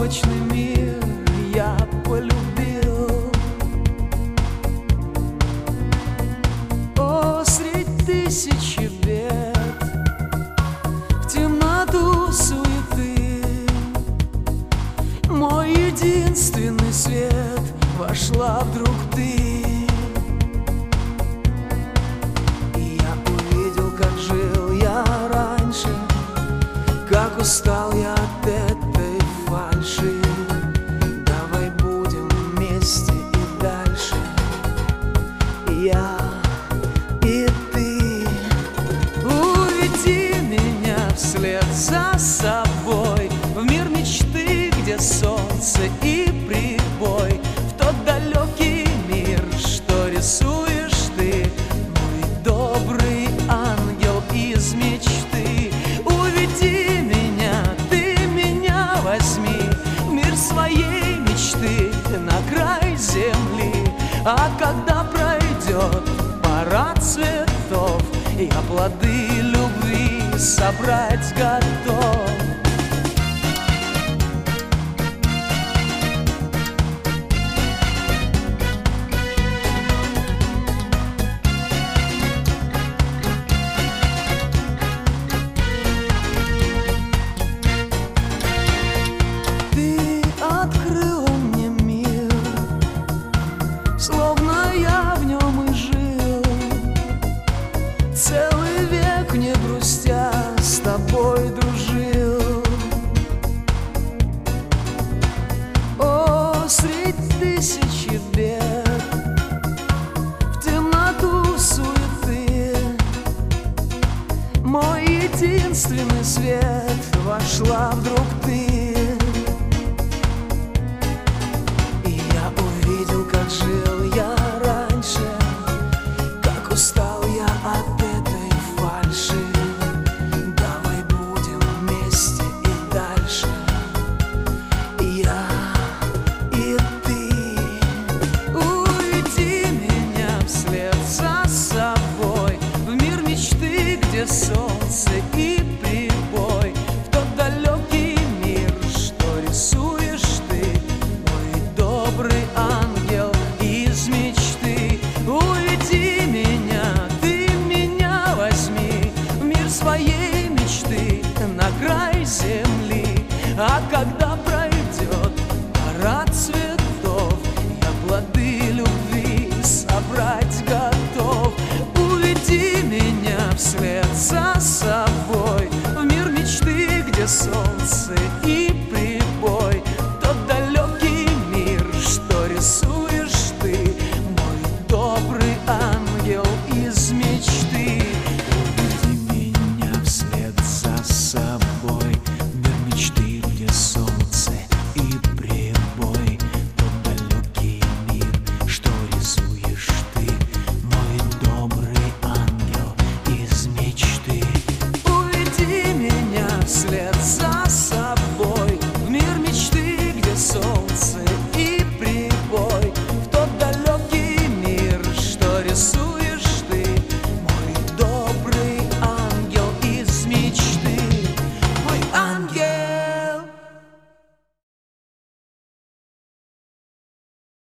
безоблачный мир я полюбил. О, средь тысячи бед, в темноту суеты, мой единственный свет вошла вдруг ты. И я увидел, как жил я раньше, как устал я от этой фальши. Давай будем вместе и дальше, я и ты. Уведи меня вслед за собой в мир мечты, где солнце и прибой, в тот далекий мир, что рисуешь ты, мой добрый ангел из мечты. Уведи меня, ты меня возьми в мир своей мечты, на край земли. А когда пройдет парад цветов, я плоды любви собрать готов.